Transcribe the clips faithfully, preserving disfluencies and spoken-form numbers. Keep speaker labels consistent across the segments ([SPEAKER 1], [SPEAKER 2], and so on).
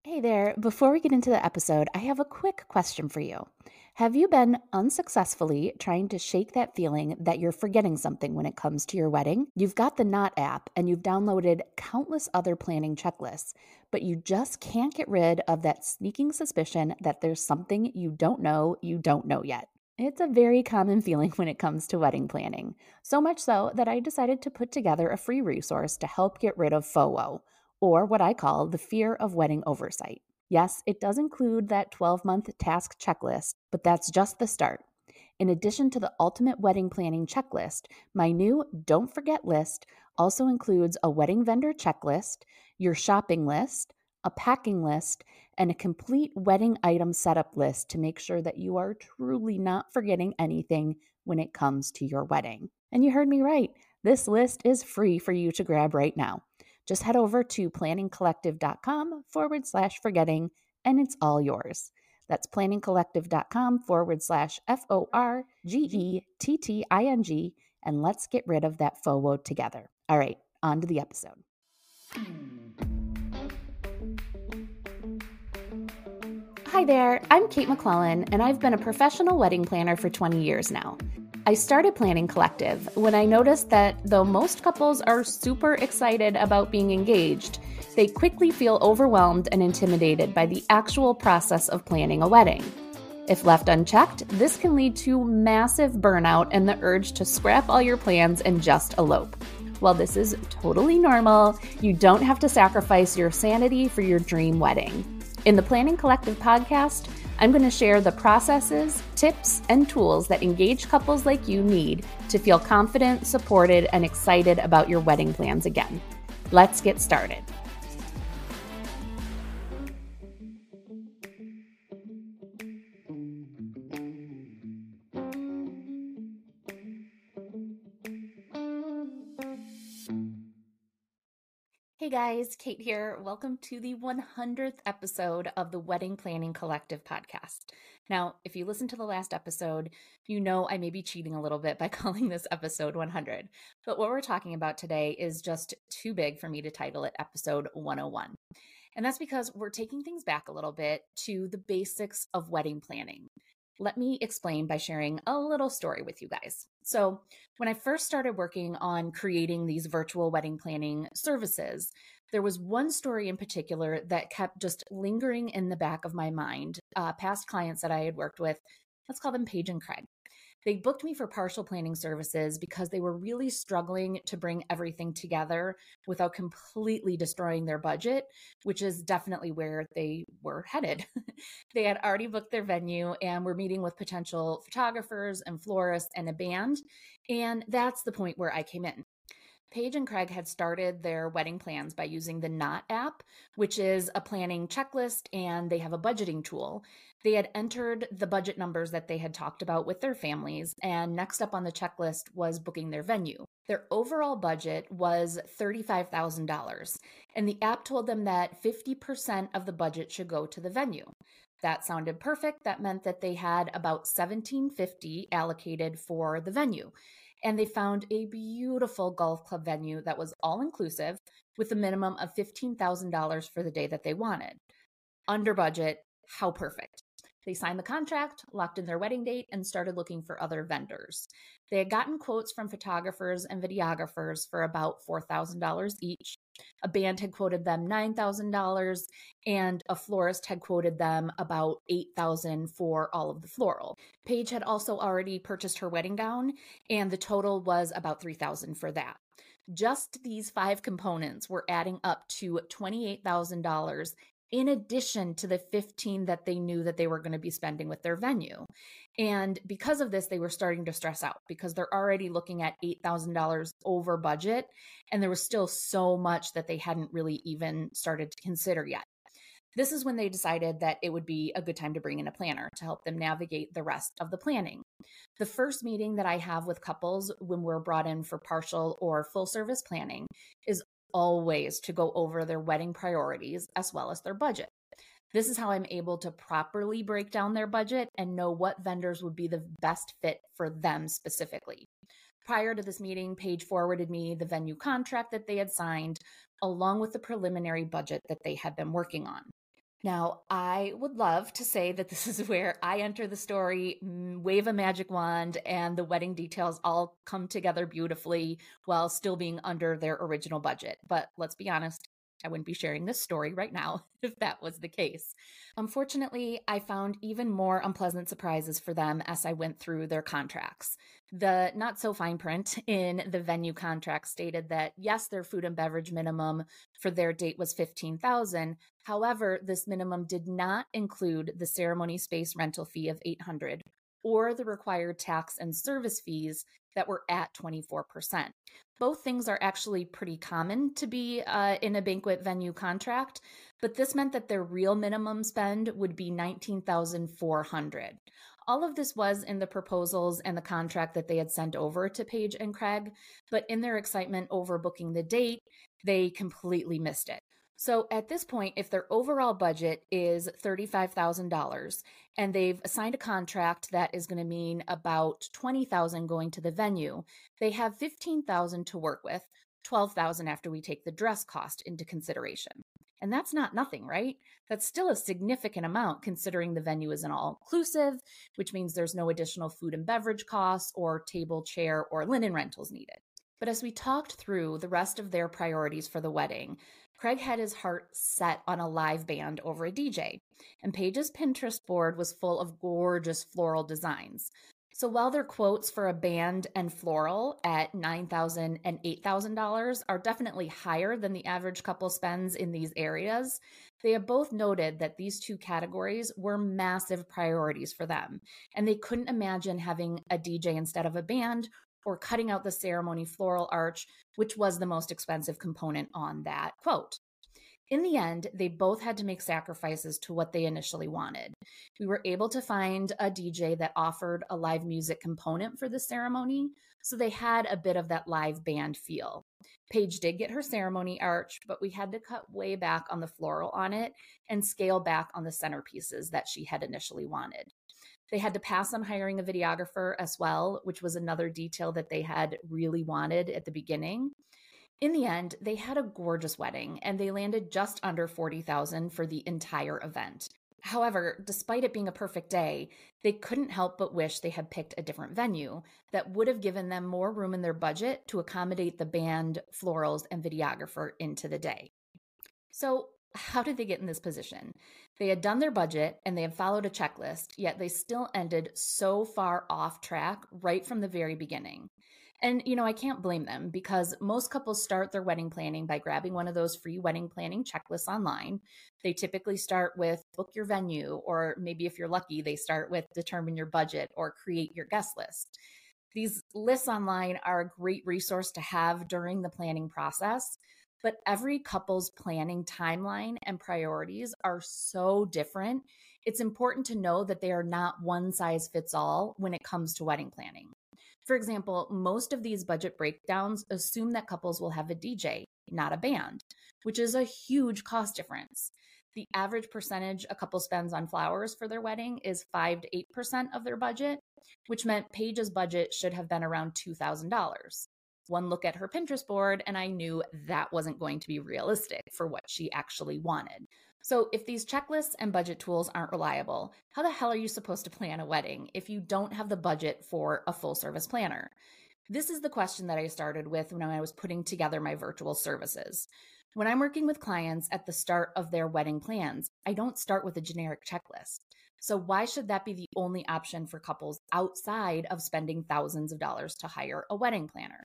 [SPEAKER 1] Hey there, before we get into the episode, I have a quick question for you. Have you been unsuccessfully trying to shake that feeling that you're forgetting something when it comes to your wedding? You've got the Knot app and you've downloaded countless other planning checklists, but you just can't get rid of that sneaking suspicion that there's something you don't know you don't know yet. It's a very common feeling when it comes to wedding planning, so much so that I decided to put together a free resource to help get rid of FOWO, or what I call the fear of wedding oversight. Yes, it does include that twelve month task checklist, but that's just the start. In addition to the ultimate wedding planning checklist, my new Don't Forget list also includes a wedding vendor checklist, your shopping list, a packing list, and a complete wedding item setup list to make sure that you are truly not forgetting anything when it comes to your wedding. And you heard me right. This list is free for you to grab right now. Just head over to planningcollective.com forward slash forgetting, and it's all yours. That's planningcollective.com forward slash F O R G E T T I N G, and let's get rid of that FOWO together. All right, on to the episode. Hi there, I'm Kate McClellan, and I've been a professional wedding planner for twenty years now. I started Planning Collective when I noticed that though most couples are super excited about being engaged, they quickly feel overwhelmed and intimidated by the actual process of planning a wedding. If left unchecked, this can lead to massive burnout and the urge to scrap all your plans and just elope. While this is totally normal, you don't have to sacrifice your sanity for your dream wedding. In the Planning Collective podcast, I'm going to share the processes, tips, and tools that engaged couples like you need to feel confident, supported, and excited about your wedding plans again. Let's get started. Hey guys, Kate here. Welcome to the one hundredth episode of the Wedding Planning Collective podcast. Now, if you listened to the last episode, you know I may be cheating a little bit by calling this episode one hundred. But what we're talking about today is just too big for me to title it episode one oh one. And that's because we're taking things back a little bit to the basics of wedding planning. Let me explain by sharing a little story with you guys. So, when I first started working on creating these virtual wedding planning services, there was one story in particular that kept just lingering in the back of my mind. Uh, past clients that I had worked with, let's call them Paige and Craig. They booked me for partial planning services because they were really struggling to bring everything together without completely destroying their budget, which is definitely where they were headed. They had already booked their venue and were meeting with potential photographers and florists and a band. And that's the point where I came in. Paige and Craig had started their wedding plans by using the Knot app, which is a planning checklist, and they have a budgeting tool. They had entered the budget numbers that they had talked about with their families, and next up on the checklist was booking their venue. Their overall budget was thirty-five thousand dollars, and the app told them that fifty percent of the budget should go to the venue. That sounded perfect. That meant that they had about seventeen fifty allocated for the venue. And they found a beautiful golf club venue that was all inclusive with a minimum of fifteen thousand dollars for the day that they wanted. Under budget, how perfect. They signed the contract, locked in their wedding date, and started looking for other vendors. They had gotten quotes from photographers and videographers for about four thousand dollars each. A band had quoted them nine thousand dollars, and a florist had quoted them about eight thousand dollars for all of the floral. Paige had also already purchased her wedding gown, and the total was about three thousand dollars for that. Just these five components were adding up to twenty-eight thousand dollars in addition to the fifteen that they knew that they were going to be spending with their venue. And because of this, they were starting to stress out because they're already looking at eight thousand dollars over budget, and there was still so much that they hadn't really even started to consider yet. This is when they decided that it would be a good time to bring in a planner to help them navigate the rest of the planning. The first meeting that I have with couples when we're brought in for partial or full service planning is always to go over their wedding priorities as well as their budget. This is how I'm able to properly break down their budget and know what vendors would be the best fit for them specifically. Prior to this meeting, Paige forwarded me the venue contract that they had signed, along with the preliminary budget that they had been working on. Now, I would love to say that this is where I enter the story, wave a magic wand, and the wedding details all come together beautifully while still being under their original budget. But let's be honest, I wouldn't be sharing this story right now if that was the case. Unfortunately, I found even more unpleasant surprises for them as I went through their contracts. The not so fine print in the venue contract stated that yes, their food and beverage minimum for their date was fifteen thousand dollars. However, this minimum did not include the ceremony space rental fee of eight hundred dollars or the required tax and service fees that were at twenty-four percent. Both things are actually pretty common to be uh, in a banquet venue contract, but this meant that their real minimum spend would be nineteen thousand four hundred dollars. All of this was in the proposals and the contract that they had sent over to Paige and Craig, but in their excitement over booking the date, they completely missed it. So at this point, if their overall budget is thirty-five thousand dollars and they've assigned a contract that is going to mean about twenty thousand dollars going to the venue, they have fifteen thousand dollars to work with, twelve thousand dollars after we take the dress cost into consideration. And that's not nothing, right? That's still a significant amount considering the venue is an all-inclusive, which means there's no additional food and beverage costs or table, chair, or linen rentals needed. But as we talked through the rest of their priorities for the wedding, Craig had his heart set on a live band over a D J, and Paige's Pinterest board was full of gorgeous floral designs. So while their quotes for a band and floral at nine thousand dollars and eight thousand dollars are definitely higher than the average couple spends in these areas, they have both noted that these two categories were massive priorities for them, and they couldn't imagine having a D J instead of a band or cutting out the ceremony floral arch, which was the most expensive component on that quote. In the end, they both had to make sacrifices to what they initially wanted. We were able to find a D J that offered a live music component for the ceremony, so they had a bit of that live band feel. Paige did get her ceremony arch, but we had to cut way back on the floral on it and scale back on the centerpieces that she had initially wanted. They had to pass on hiring a videographer as well, which was another detail that they had really wanted at the beginning. In the end, they had a gorgeous wedding, and they landed just under forty thousand dollars for the entire event. However, despite it being a perfect day, they couldn't help but wish they had picked a different venue that would have given them more room in their budget to accommodate the band, florals, and videographer into the day. So, how did they get in this position? They had done their budget and they had followed a checklist, yet they still ended so far off track right from the very beginning. And, you know, I can't blame them because most couples start their wedding planning by grabbing one of those free wedding planning checklists online. They typically start with book your venue, or maybe if you're lucky, they start with determine your budget or create your guest list. These lists online are a great resource to have during the planning process, but every couple's planning timeline and priorities are so different. It's important to know that they are not one size fits all when it comes to wedding planning. For example, most of these budget breakdowns assume that couples will have a D J, not a band, which is a huge cost difference. The average percentage a couple spends on flowers for their wedding is five to eight percent of their budget, which meant Paige's budget should have been around two thousand dollars. One look at her Pinterest board, and I knew that wasn't going to be realistic for what she actually wanted. So if these checklists and budget tools aren't reliable, how the hell are you supposed to plan a wedding if you don't have the budget for a full service planner? This is the question that I started with when I was putting together my virtual services. When I'm working with clients at the start of their wedding plans, I don't start with a generic checklist. So why should that be the only option for couples outside of spending thousands of dollars to hire a wedding planner?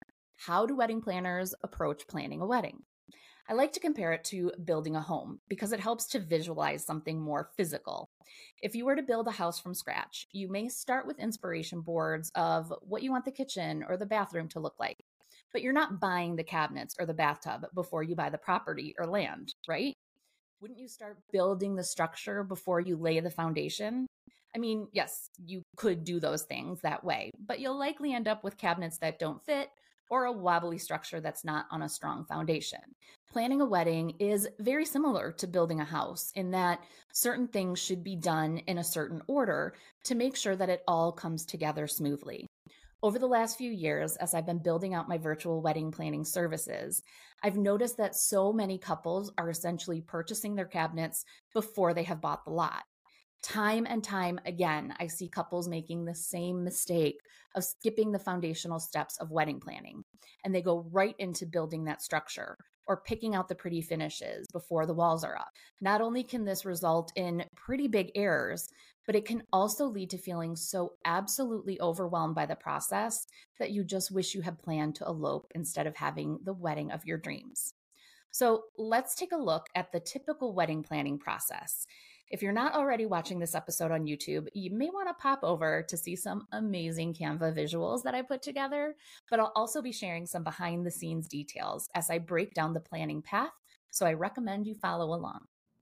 [SPEAKER 1] How do wedding planners approach planning a wedding? I like to compare it to building a home because it helps to visualize something more physical. If you were to build a house from scratch, you may start with inspiration boards of what you want the kitchen or the bathroom to look like, but you're not buying the cabinets or the bathtub before you buy the property or land, right? Wouldn't you start building the structure before you lay the foundation? I mean, yes, you could do those things that way, but you'll likely end up with cabinets that don't fit or a wobbly structure that's not on a strong foundation. Planning a wedding is very similar to building a house in that certain things should be done in a certain order to make sure that it all comes together smoothly. Over the last few years, as I've been building out my virtual wedding planning services, I've noticed that so many couples are essentially purchasing their cabinets before they have bought the lot. Time and time again, I see couples making the same mistake of skipping the foundational steps of wedding planning, and they go right into building that structure or picking out the pretty finishes before the walls are up. Not only can this result in pretty big errors, but it can also lead to feeling so absolutely overwhelmed by the process that you just wish you had planned to elope instead of having the wedding of your dreams. So let's take a look at the typical wedding planning process. If you're not already watching this episode on YouTube, you may want to pop over to see some amazing Canva visuals that I put together, but I'll also be sharing some behind the scenes details as I break down the planning path, so I recommend you follow along.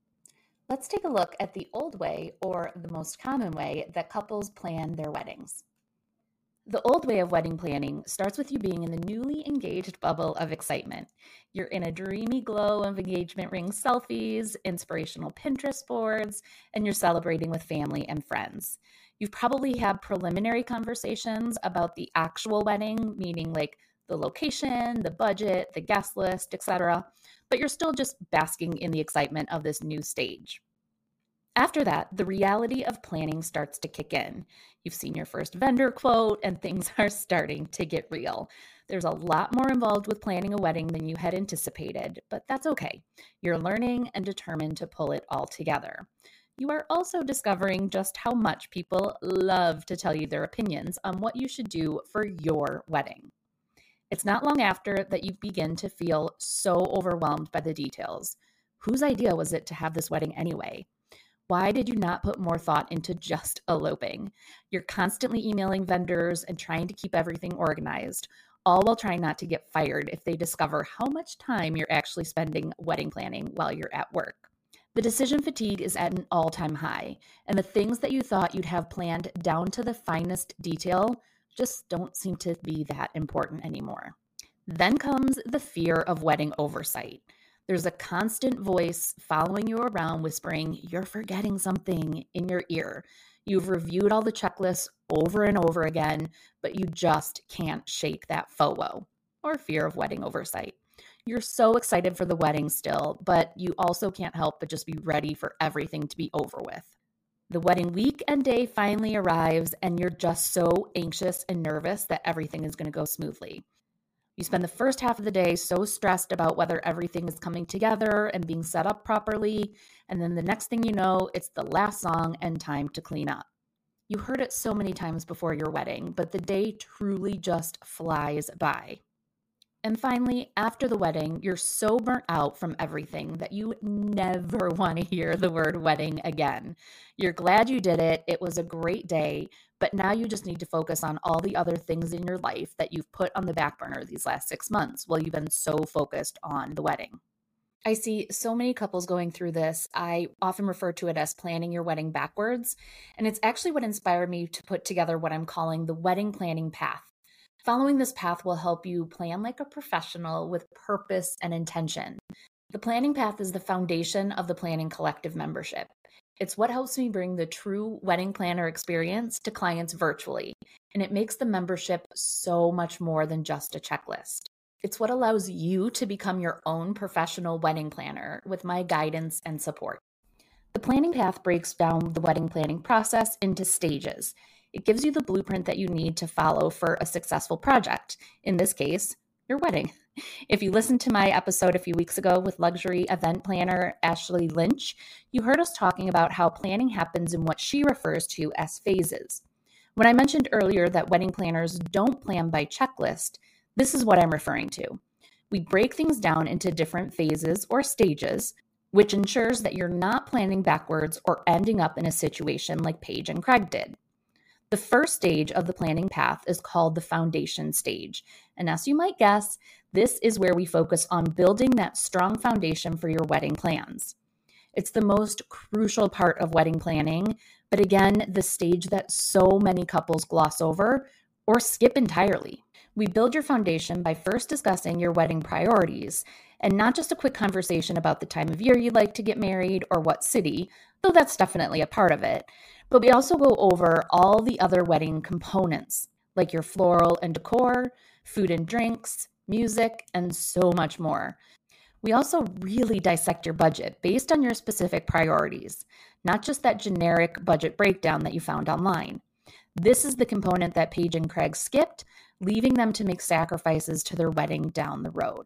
[SPEAKER 1] Let's take a look at the old way, or the most common way, that couples plan their weddings. The old way of wedding planning starts with you being in the newly engaged bubble of excitement. You're in a dreamy glow of engagement ring selfies, inspirational Pinterest boards, and you're celebrating with family and friends. You've probably had preliminary conversations about the actual wedding, meaning like the location, the budget, the guest list, et cetera, but you're still just basking in the excitement of this new stage. After that, the reality of planning starts to kick in. You've seen your first vendor quote, and things are starting to get real. There's a lot more involved with planning a wedding than you had anticipated, but that's okay. You're learning and determined to pull it all together. You are also discovering just how much people love to tell you their opinions on what you should do for your wedding. It's not long after that you begin to feel so overwhelmed by the details. Whose idea was it to have this wedding anyway? Why did you not put more thought into just eloping? You're constantly emailing vendors and trying to keep everything organized, all while trying not to get fired if they discover how much time you're actually spending wedding planning while you're at work. The decision fatigue is at an all-time high, and the things that you thought you'd have planned down to the finest detail just don't seem to be that important anymore. Then comes the fear of wedding oversight. There's a constant voice following you around whispering, "You're forgetting something," in your ear. You've reviewed all the checklists over and over again, but you just can't shake that FOMO, or fear of wedding oversight. You're so excited for the wedding still, but you also can't help but just be ready for everything to be over with. The wedding week and day finally arrives, and you're just so anxious and nervous that everything is going to go smoothly. You spend the first half of the day so stressed about whether everything is coming together and being set up properly, and then the next thing you know, it's the last song and time to clean up. You heard it so many times before your wedding, but the day truly just flies by. And finally, after the wedding, you're so burnt out from everything that you never want to hear the word wedding again. You're glad you did it. It was a great day, but now you just need to focus on all the other things in your life that you've put on the back burner these last six months while you've been so focused on the wedding. I see so many couples going through this. I often refer to it as planning your wedding backwards, and it's actually what inspired me to put together what I'm calling the wedding planning path. Following this path will help you plan like a professional with purpose and intention. The planning path is the foundation of the Planning Collective membership. It's what helps me bring the true wedding planner experience to clients virtually, and it makes the membership so much more than just a checklist. It's what allows you to become your own professional wedding planner with my guidance and support. The planning path breaks down the wedding planning process into stages. It gives you the blueprint that you need to follow for a successful project. In this case, your wedding. If you listened to my episode a few weeks ago with luxury event planner Ashley Lynch, you heard us talking about how planning happens in what she refers to as phases. When I mentioned earlier that wedding planners don't plan by checklist, this is what I'm referring to. We break things down into different phases or stages, which ensures that you're not planning backwards or ending up in a situation like Paige and Craig did. The first stage of the planning path is called the foundation stage. And as you might guess, this is where we focus on building that strong foundation for your wedding plans. It's the most crucial part of wedding planning, but again, the stage that so many couples gloss over or skip entirely. We build your foundation by first discussing your wedding priorities, and not just a quick conversation about the time of year you'd like to get married or what city, though that's definitely a part of it. But we also go over all the other wedding components, like your floral and decor, food and drinks, music, and so much more. We also really dissect your budget based on your specific priorities, not just that generic budget breakdown that you found online. This is the component that Paige and Craig skipped, leaving them to make sacrifices to their wedding down the road.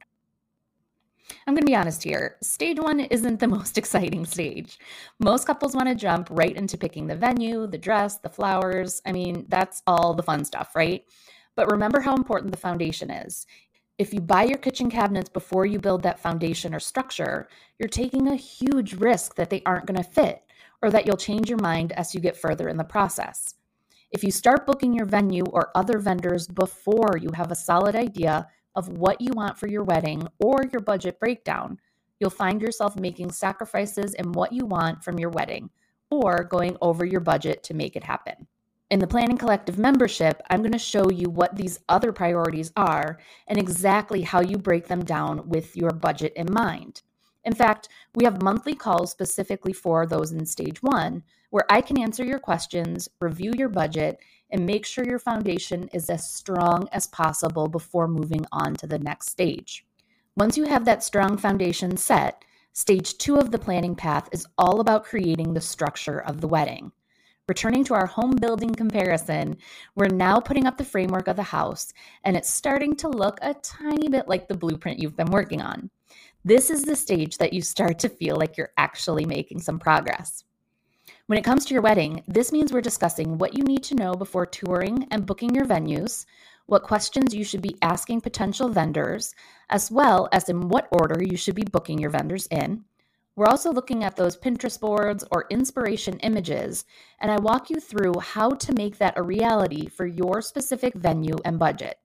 [SPEAKER 1] I'm going to be honest here. Stage one isn't the most exciting stage. Most couples want to jump right into picking the venue, the dress, the flowers. I mean, that's all the fun stuff, right? But remember how important the foundation is. If you buy your kitchen cabinets before you build that foundation or structure, you're taking a huge risk that they aren't going to fit or that you'll change your mind as you get further in the process. If you start booking your venue or other vendors before you have a solid idea of what you want for your wedding or your budget breakdown, you'll find yourself making sacrifices in what you want from your wedding or going over your budget to make it happen. In the Planning Collective membership, I'm going to show you what these other priorities are and exactly how you break them down with your budget in mind. In fact, we have monthly calls specifically for those in stage one, where I can answer your questions, review your budget, and make sure your foundation is as strong as possible before moving on to the next stage. Once you have that strong foundation set, stage two of the planning path is all about creating the structure of the wedding. Returning to our home building comparison, we're now putting up the framework of the house, and it's starting to look a tiny bit like the blueprint you've been working on. This is the stage that you start to feel like you're actually making some progress. When it comes to your wedding, this means we're discussing what you need to know before touring and booking your venues, what questions you should be asking potential vendors, as well as in what order you should be booking your vendors in. We're also looking at those Pinterest boards or inspiration images, and I walk you through how to make that a reality for your specific venue and budget.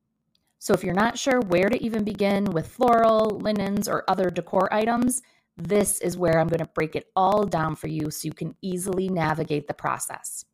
[SPEAKER 1] So if you're not sure where to even begin with floral, linens, or other decor items, this is where I'm going to break it all down for you so you can easily navigate the process.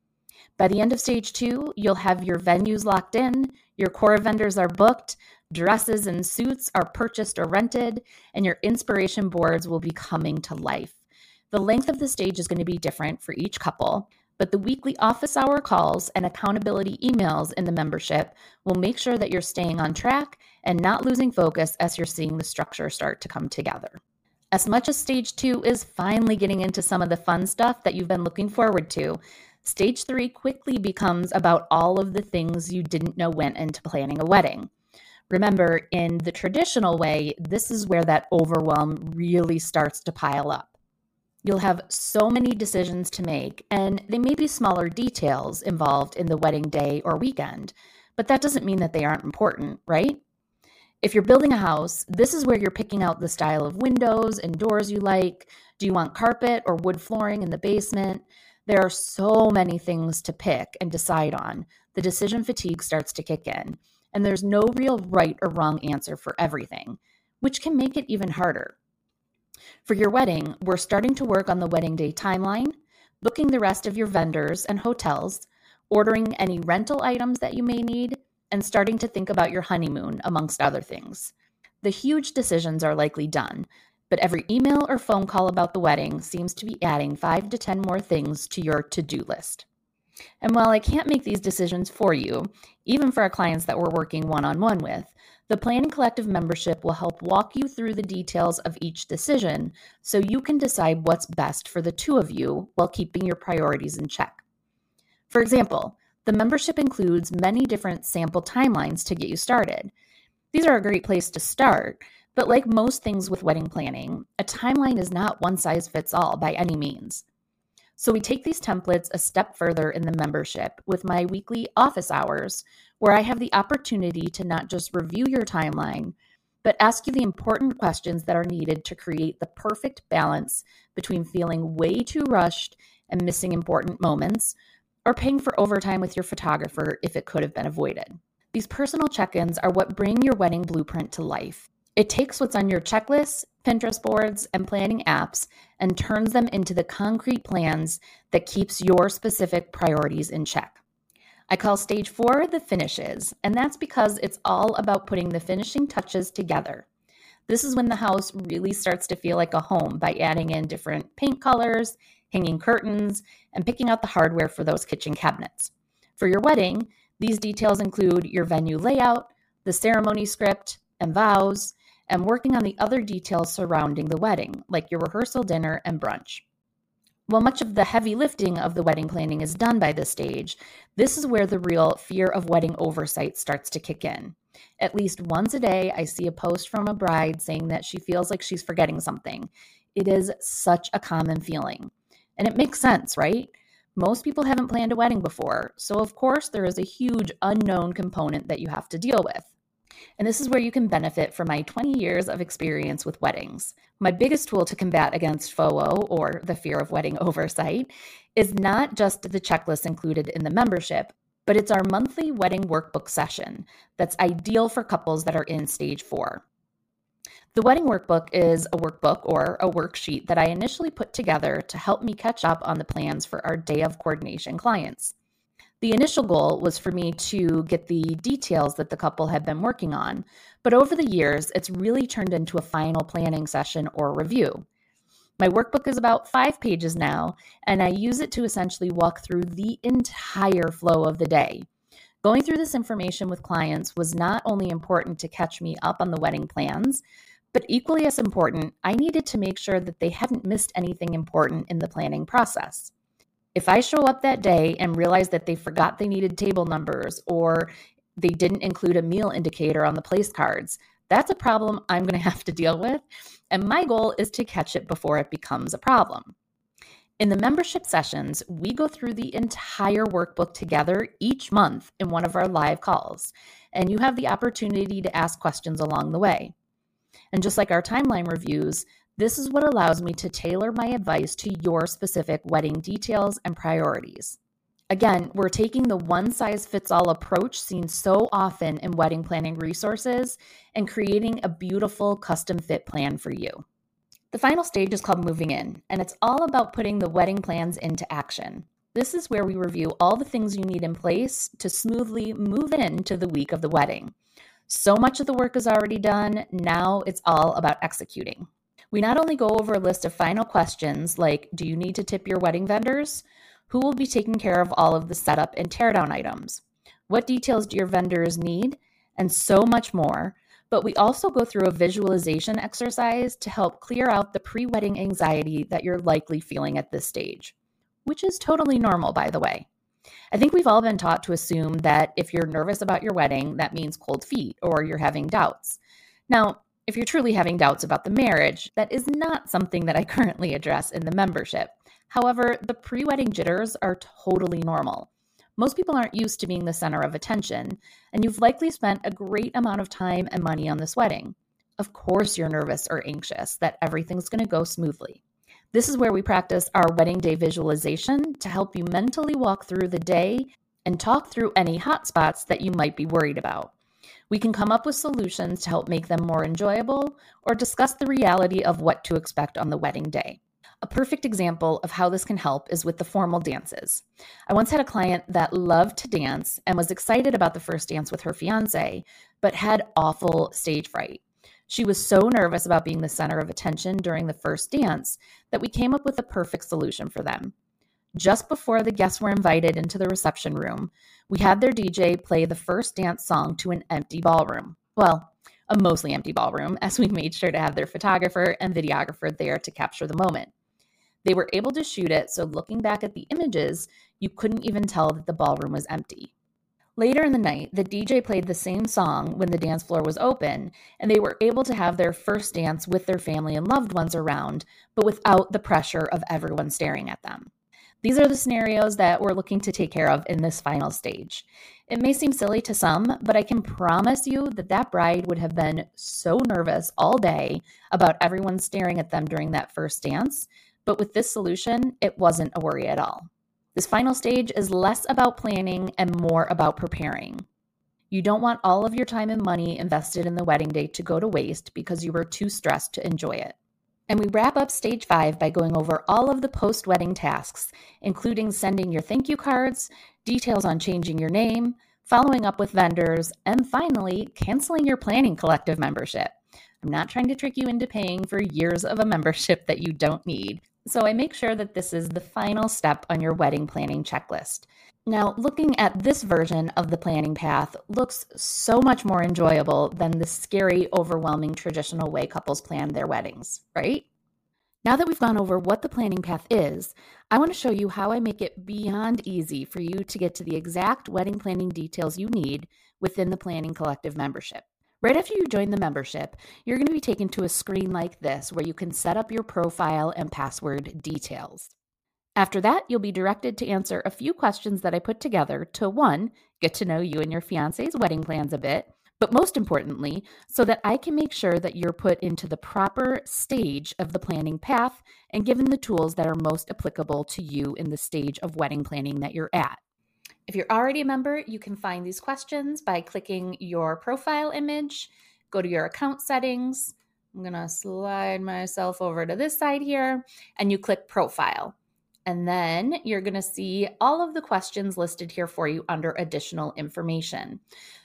[SPEAKER 1] By the end of stage two, you'll have your venues locked in, your core vendors are booked, dresses and suits are purchased or rented, and your inspiration boards will be coming to life. The length of the stage is going to be different for each couple, but the weekly office hour calls and accountability emails in the membership will make sure that you're staying on track and not losing focus as you're seeing the structure start to come together. As much as stage two is finally getting into some of the fun stuff that you've been looking forward to, stage three quickly becomes about all of the things you didn't know went into planning a wedding. Remember, in the traditional way, this is where that overwhelm really starts to pile up. You'll have so many decisions to make, and they may be smaller details involved in the wedding day or weekend, but that doesn't mean that they aren't important, right? If you're building a house, this is where you're picking out the style of windows and doors you like. Do you want carpet or wood flooring in the basement? There are so many things to pick and decide on. The decision fatigue starts to kick in, and there's no real right or wrong answer for everything, which can make it even harder. For your wedding, we're starting to work on the wedding day timeline, booking the rest of your vendors and hotels, ordering any rental items that you may need, and starting to think about your honeymoon, amongst other things. The huge decisions are likely done, but every email or phone call about the wedding seems to be adding five to ten more things to your to-do list. And while I can't make these decisions for you, even for our clients that we're working one-on-one with, the Planning Collective membership will help walk you through the details of each decision so you can decide what's best for the two of you while keeping your priorities in check. For example, the membership includes many different sample timelines to get you started. These are a great place to start, but like most things with wedding planning, a timeline is not one size fits all by any means. So we take these templates a step further in the membership with my weekly office hours, where I have the opportunity to not just review your timeline, but ask you the important questions that are needed to create the perfect balance between feeling way too rushed and missing important moments, or paying for overtime with your photographer if it could have been avoided. These personal check-ins are what bring your wedding blueprint to life. It takes what's on your checklists, Pinterest boards, and planning apps and turns them into the concrete plans that keeps your specific priorities in check. I call stage four the finishes, and that's because it's all about putting the finishing touches together. This is when the house really starts to feel like a home by adding in different paint colors, hanging curtains, and picking out the hardware for those kitchen cabinets. For your wedding, These details include your venue layout, the ceremony script, and vows, and working on the other details surrounding the wedding, like your rehearsal dinner and brunch. While much of the heavy lifting of the wedding planning is done by this stage, this is where the real fear of wedding oversight starts to kick in. At least once a day, I see a post from a bride saying that she feels like she's forgetting something. It is such a common feeling. And it makes sense, right? Most people haven't planned a wedding before, so of course there is a huge unknown component that you have to deal with. And this is where you can benefit from my twenty years of experience with weddings. My biggest tool to combat against FOMO, or the fear of wedding oversight, is not just the checklist included in the membership, but it's our monthly wedding workbook session that's ideal for couples that are in stage four. The wedding workbook is a workbook or a worksheet that I initially put together to help me catch up on the plans for our day of coordination clients. The initial goal was for me to get the details that the couple had been working on, but over the years, it's really turned into a final planning session or review. My workbook is about five pages now, and I use it to essentially walk through the entire flow of the day. Going through this information with clients was not only important to catch me up on the wedding plans, but equally as important, I needed to make sure that they hadn't missed anything important in the planning process. If I show up that day and realize that they forgot they needed table numbers or they didn't include a meal indicator on the place cards, that's a problem I'm going to have to deal with, and my goal is to catch it before it becomes a problem. In the membership sessions, we go through the entire workbook together each month in one of our live calls, and you have the opportunity to ask questions along the way. And just like our timeline reviews, this is what allows me to tailor my advice to your specific wedding details and priorities. Again, we're taking the one-size-fits-all approach seen so often in wedding planning resources and creating a beautiful custom-fit plan for you. The final stage is called moving in, and it's all about putting the wedding plans into action. This is where we review all the things you need in place to smoothly move into the week of the wedding. So much of the work is already done, now it's all about executing. We not only go over a list of final questions like, do you need to tip your wedding vendors? Who will be taking care of all of the setup and teardown items? What details do your vendors need? And so much more. But we also go through a visualization exercise to help clear out the pre-wedding anxiety that you're likely feeling at this stage, which is totally normal, by the way. I think we've all been taught to assume that if you're nervous about your wedding, that means cold feet or you're having doubts. Now, if you're truly having doubts about the marriage, that is not something that I currently address in the membership. However, the pre-wedding jitters are totally normal. Most people aren't used to being the center of attention, and you've likely spent a great amount of time and money on this wedding. Of course you're nervous or anxious that everything's going to go smoothly. This is where we practice our wedding day visualization to help you mentally walk through the day and talk through any hot spots that you might be worried about. We can come up with solutions to help make them more enjoyable or discuss the reality of what to expect on the wedding day. A perfect example of how this can help is with the formal dances. I once had a client that loved to dance and was excited about the first dance with her fiance, but had awful stage fright. She was so nervous about being the center of attention during the first dance that we came up with a perfect solution for them. Just before the guests were invited into the reception room, we had their D J play the first dance song to an empty ballroom. Well, a mostly empty ballroom, as we made sure to have their photographer and videographer there to capture the moment. They were able to shoot it, so looking back at the images, you couldn't even tell that the ballroom was empty. Later in the night, the D J played the same song when the dance floor was open, and they were able to have their first dance with their family and loved ones around, but without the pressure of everyone staring at them. These are the scenarios that we're looking to take care of in this final stage. It may seem silly to some, but I can promise you that that bride would have been so nervous all day about everyone staring at them during that first dance, but with this solution, it wasn't a worry at all. This final stage is less about planning and more about preparing. You don't want all of your time and money invested in the wedding day to go to waste because you were too stressed to enjoy it. And we wrap up stage five by going over all of the post-wedding tasks, including sending your thank you cards, details on changing your name, following up with vendors, and finally, canceling your planning collective membership. I'm not trying to trick you into paying for years of a membership that you don't need. So I make sure that this is the final step on your wedding planning checklist. Now, looking at this version of the planning path looks so much more enjoyable than the scary, overwhelming traditional way couples plan their weddings, right? Now that we've gone over what the planning path is, I want to show you how I make it beyond easy for you to get to the exact wedding planning details you need within the Planning Collective membership. Right after you join the membership, you're going to be taken to a screen like this where you can set up your profile and password details. After that, you'll be directed to answer a few questions that I put together to, one, get to know you and your fiance's wedding plans a bit, but most importantly, so that I can make sure that you're put into the proper stage of the planning path and given the tools that are most applicable to you in the stage of wedding planning that you're at. If you're already a member, you can find these questions by clicking your profile image, go to your account settings. I'm going to slide myself over to this side here, and you click profile. And then you're going to see all of the questions listed here for you under additional information.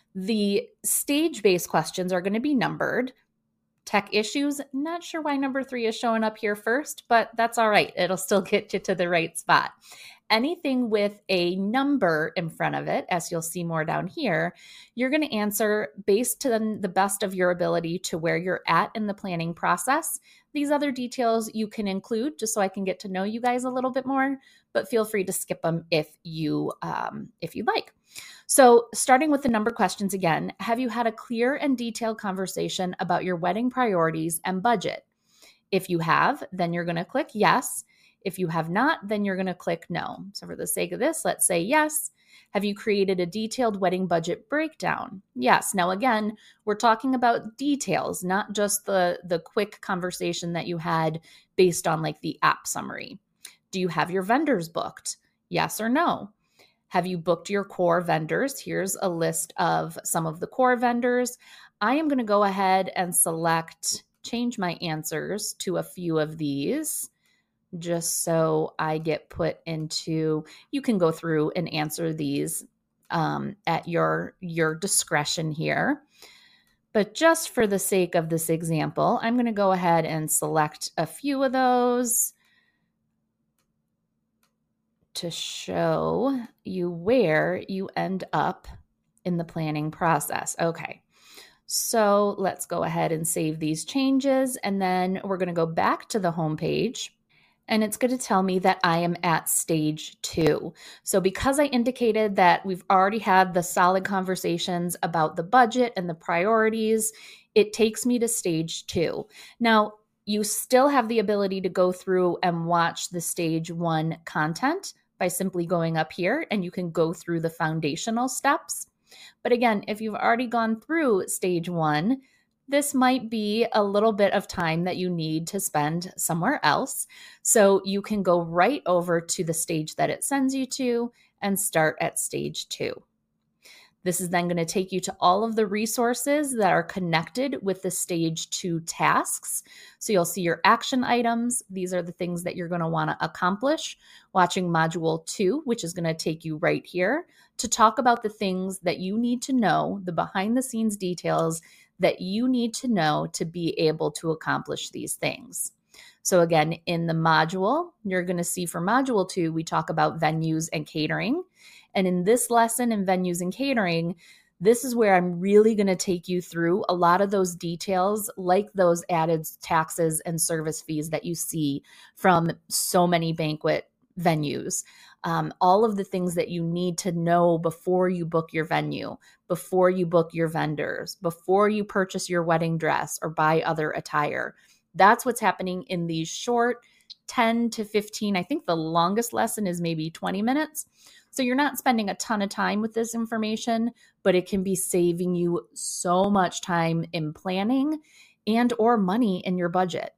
[SPEAKER 1] The stage-based questions are going to be numbered. Tech issues, not sure why number three is showing up here first, but that's all right. It'll still get you to the right spot. Anything with a number in front of it, as you'll see more down here, you're going to answer based on the best of your ability to where you're at in the planning process. These other details you can include just so I can get to know you guys a little bit more, but feel free to skip them if you um, if you'd like. So starting with the number questions again, have you had a clear and detailed conversation about your wedding priorities and budget? If you have, then you're going to click yes. If you have not, then you're going to click no. So for the sake of this, let's say yes. Have you created a detailed wedding budget breakdown? Yes. Now, again, we're talking about details, not just the, the quick conversation that you had based on like the app summary. Do you have your vendors booked? Yes or no? Have you booked your core vendors? Here's a list of some of the core vendors. I am going to go ahead and select, change my answers to a few of these, just so I get put into, you can go through and answer these um, at your, your discretion here. But just for the sake of this example, I'm going to go ahead and select a few of those to show you where you end up in the planning process. Okay, so let's go ahead and save these changes, and then we're going to go back to the home page. And it's going to tell me that I am at stage two. So because I indicated that we've already had the solid conversations about the budget and the priorities, it takes me to stage two. Now, you still have the ability to go through and watch the stage one content by simply going up here, and you can go through the foundational steps. But again, if you've already gone through stage one, this might be a little bit of time that you need to spend somewhere else. So you can go right over to the stage that it sends you to and start at stage two. This is then going to take you to all of the resources that are connected with the stage two tasks. So you'll see your action items. These are the things that you're going to want to accomplish. Watching module two, which is going to take you right here to talk about the things that you need to know, the behind the scenes details that you need to know to be able to accomplish these things. So again, in the module, you're going to see for module two, we talk about venues and catering. And in this lesson in venues and catering, this is where I'm really going to take you through a lot of those details, like those added taxes and service fees that you see from so many banquet venues. Um, all of the things that you need to know before you book your venue, before you book your vendors, before you purchase your wedding dress or buy other attire. That's what's happening in these short ten to fifteen. I think the longest lesson is maybe twenty minutes. So you're not spending a ton of time with this information, but it can be saving you so much time in planning and or money in your budget.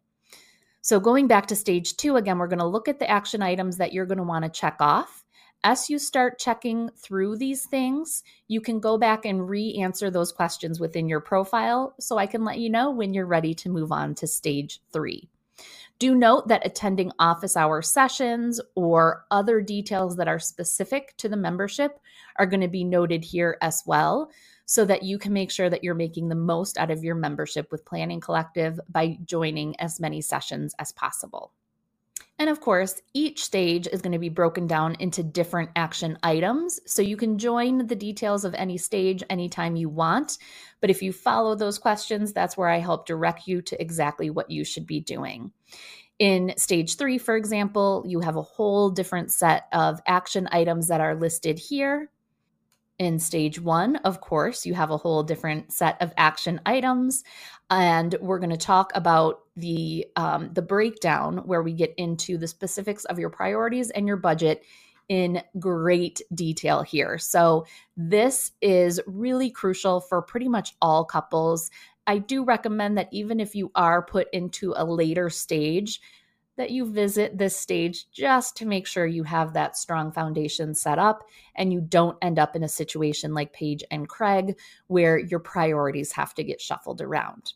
[SPEAKER 1] So going back to stage two, again, we're going to look at the action items that you're going to want to check off. As you start checking through these things, you can go back and re-answer those questions within your profile so I can let you know when you're ready to move on to stage three. Do note that attending office hour sessions or other details that are specific to the membership are going to be noted here as well, so that you can make sure that you're making the most out of your membership with Planning Collective by joining as many sessions as possible. And of course, each stage is going to be broken down into different action items. So you can join the details of any stage anytime you want. But if you follow those questions, that's where I help direct you to exactly what you should be doing. In stage three, for example, you have a whole different set of action items that are listed here. In stage one, of course, you have a whole different set of action items, and we're going to talk about the um, the breakdown where we get into the specifics of your priorities and your budget in great detail here. So this is really crucial for pretty much all couples. I do recommend that even if you are put into a later stage, that you visit this stage just to make sure you have that strong foundation set up and you don't end up in a situation like Paige and Craig where your priorities have to get shuffled around.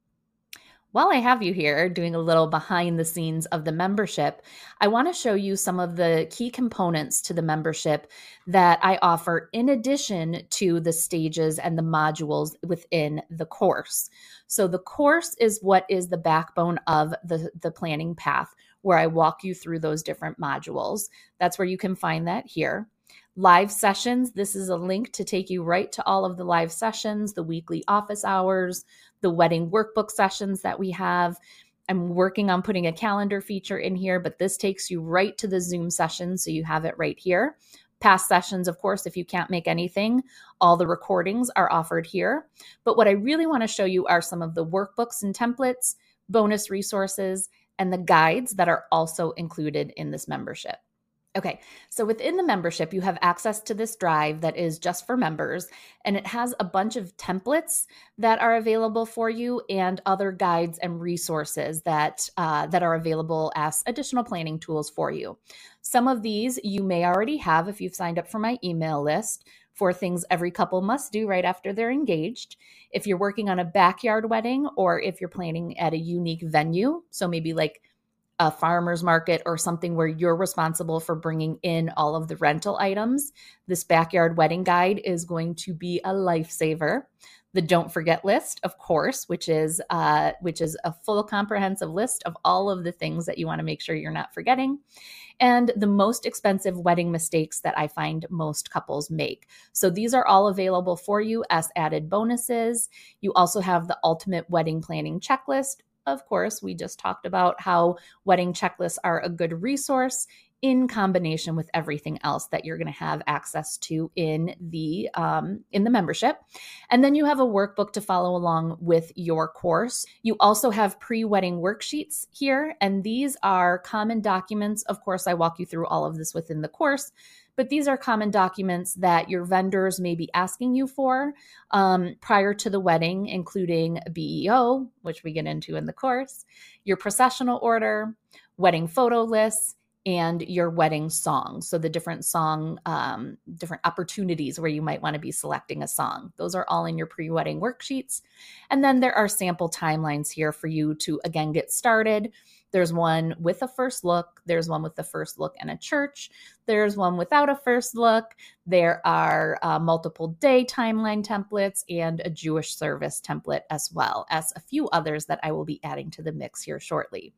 [SPEAKER 1] While I have you here doing a little behind the scenes of the membership, I want to show you some of the key components to the membership that I offer in addition to the stages and the modules within the course. So the course is what is the backbone of the, the planning path, where I walk you through those different modules. That's where you can find that here. Live sessions, this is a link to take you right to all of the live sessions, the weekly office hours, the wedding workbook sessions that we have. I'm working on putting a calendar feature in here, but this takes you right to the Zoom session, so you have it right here. Past sessions, of course, if you can't make anything, all the recordings are offered here. But what I really want to show you are some of the workbooks and templates, bonus resources, and the guides that are also included in this membership. Okay, so within the membership, you have access to this drive that is just for members, and it has a bunch of templates that are available for you and other guides and resources that, uh, that are available as additional planning tools for you. Some of these you may already have if you've signed up for my email list for things every couple must do right after they're engaged. If you're working on a backyard wedding or if you're planning at a unique venue, so maybe like a farmer's market or something where you're responsible for bringing in all of the rental items, this backyard wedding guide is going to be a lifesaver. The don't forget list, of course, which is uh, which is a full comprehensive list of all of the things that you want to make sure you're not forgetting. And the most expensive wedding mistakes that I find most couples make. So these are all available for you as added bonuses. You also have the ultimate wedding planning checklist. Of course, we just talked about how wedding checklists are a good resource in combination with everything else that you're going to have access to in the um, in the membership. And then you have a workbook to follow along with your course. You also have pre-wedding worksheets here, and these are common documents. Of course, I walk you through all of this within the course, but these are common documents that your vendors may be asking you for um, prior to the wedding, including a B E O, which we get into in the course, your processional order, wedding photo lists, and your wedding song. So the different song, um, different opportunities where you might want to be selecting a song. Those are all in your pre-wedding worksheets. And then there are sample timelines here for you to, again, get started. There's one with a first look. There's one with the first look and a church. There's one without a first look. There are uh, multiple day timeline templates and a Jewish service template, as well as a few others that I will be adding to the mix here shortly.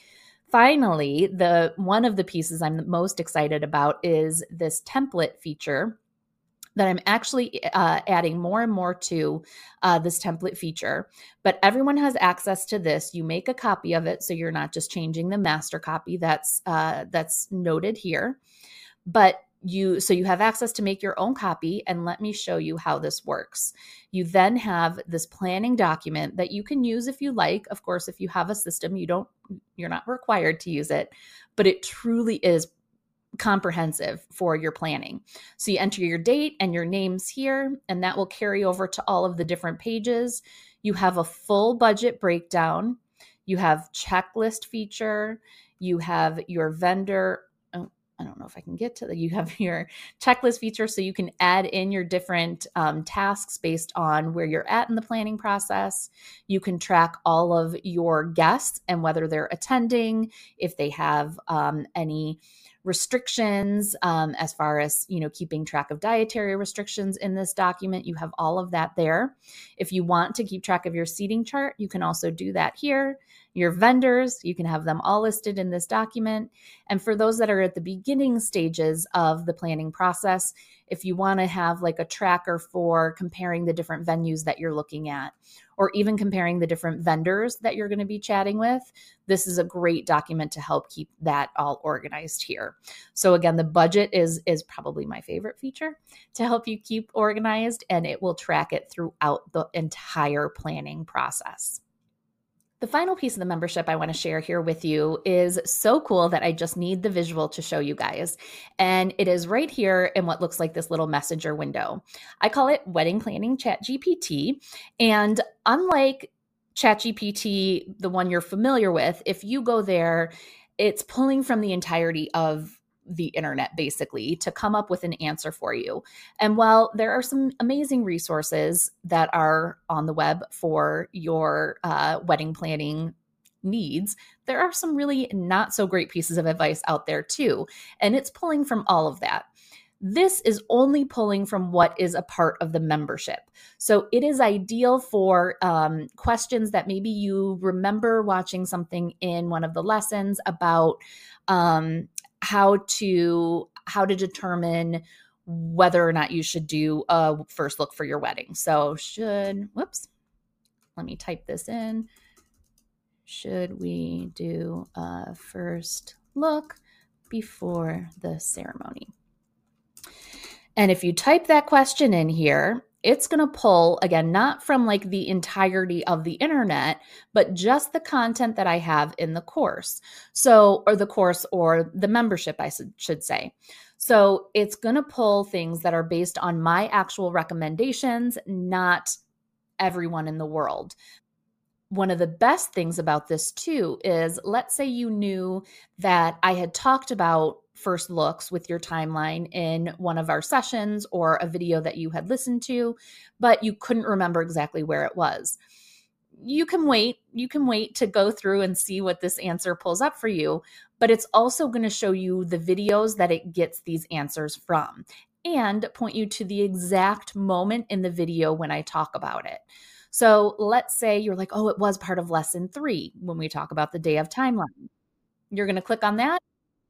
[SPEAKER 1] Finally, the one of the pieces I'm the most excited about is this template feature that I'm actually uh, adding more and more to uh, this template feature. But everyone has access to this. You make a copy of it, so you're not just changing the master copy that's uh, that's noted here. But you so you have access to make your own copy, and let me show you how this works. You then have this planning document that you can use if you like. Of course, if you have a system, you don't you're not required to use it, but it truly is comprehensive for your planning. So you enter your date and your names here, and that will carry over to all of the different pages. You have a full budget breakdown. You have checklist feature. You have your vendor. Oh, I don't know if I can get to that. You have your checklist feature, so you can add in your different um, tasks based on where you're at in the planning process. You can track all of your guests and whether they're attending, if they have um, any restrictions um, as far as, you know, keeping track of dietary restrictions in this document. You have all of that there. If you want to keep track of your seating chart, you can also do that here. Your vendors, you can have them all listed in this document. And for those that are at the beginning stages of the planning process, if you want to have like a tracker for comparing the different venues that you're looking at, or even comparing the different vendors that you're going to be chatting with, this is a great document to help keep that all organized here. So again, the budget is, is probably my favorite feature to help you keep organized, and it will track it throughout the entire planning process. The final piece of the membership I want to share here with you is so cool that I just need the visual to show you guys. And it is right here in what looks like this little messenger window. I call it Wedding Planning ChatGPT. And unlike ChatGPT, the one you're familiar with, if you go there, it's pulling from the entirety of the internet basically to come up with an answer for you. And while there are some amazing resources that are on the web for your uh, wedding planning needs, there are some really not so great pieces of advice out there too. And it's pulling from all of that. This is only pulling from what is a part of the membership. So it is ideal for um, questions that maybe you remember watching something in one of the lessons about um, how to how to determine whether or not you should do a first look for your wedding. So should, whoops, let me type this in. Should we do a first look before the ceremony? And if you type that question in here, it's going to pull, again, not from like the entirety of the internet, but just the content that I have in the course. So, or the course or the membership, I should say. So it's going to pull things that are based on my actual recommendations, not everyone in the world. One of the best things about this too is, let's say you knew that I had talked about first looks with your timeline in one of our sessions or a video that you had listened to, but you couldn't remember exactly where it was. You can wait. You can wait to go through and see what this answer pulls up for you, but it's also going to show you the videos that it gets these answers from and point you to the exact moment in the video when I talk about it. So let's say you're like, oh, it was part of lesson three when we talk about the day of timeline. You're going to click on that,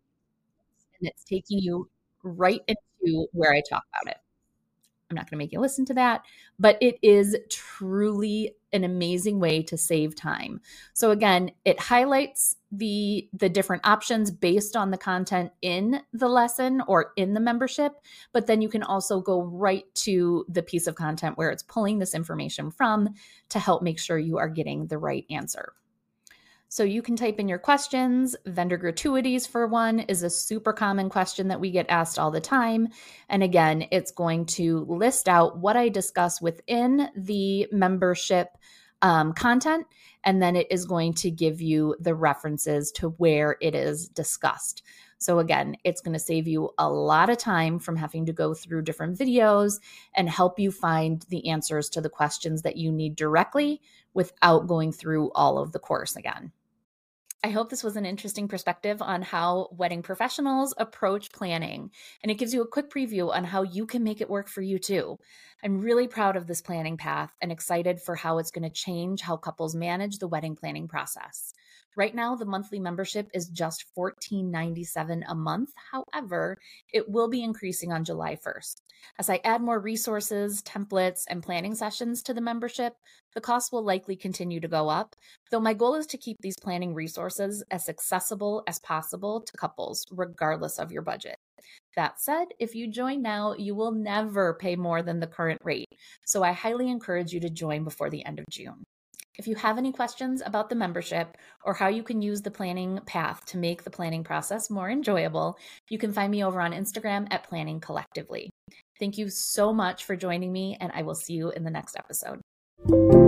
[SPEAKER 1] and it's taking you right into where I talk about it. I'm not going to make you listen to that, but it is truly an amazing way to save time. So again, it highlights the, the different options based on the content in the lesson or in the membership, but then you can also go right to the piece of content where it's pulling this information from to help make sure you are getting the right answer. So you can type in your questions. Vendor gratuities, for one, is a super common question that we get asked all the time. And again, it's going to list out what I discuss within the membership um, content, and then it is going to give you the references to where it is discussed. So again, it's going to save you a lot of time from having to go through different videos and help you find the answers to the questions that you need directly without going through all of the course again. I hope this was an interesting perspective on how wedding professionals approach planning, and it gives you a quick preview on how you can make it work for you too. I'm really proud of this planning path and excited for how it's going to change how couples manage the wedding planning process. Right now, the monthly membership is just fourteen ninety-seven a month. However, it will be increasing on July first. As I add more resources, templates, and planning sessions to the membership, the cost will likely continue to go up, though my goal is to keep these planning resources as accessible as possible to couples, regardless of your budget. That said, if you join now, you will never pay more than the current rate, so I highly encourage you to join before the end of June. If you have any questions about the membership or how you can use the planning path to make the planning process more enjoyable, you can find me over on Instagram at Planning Collectively. Thank you so much for joining me, and I will see you in the next episode.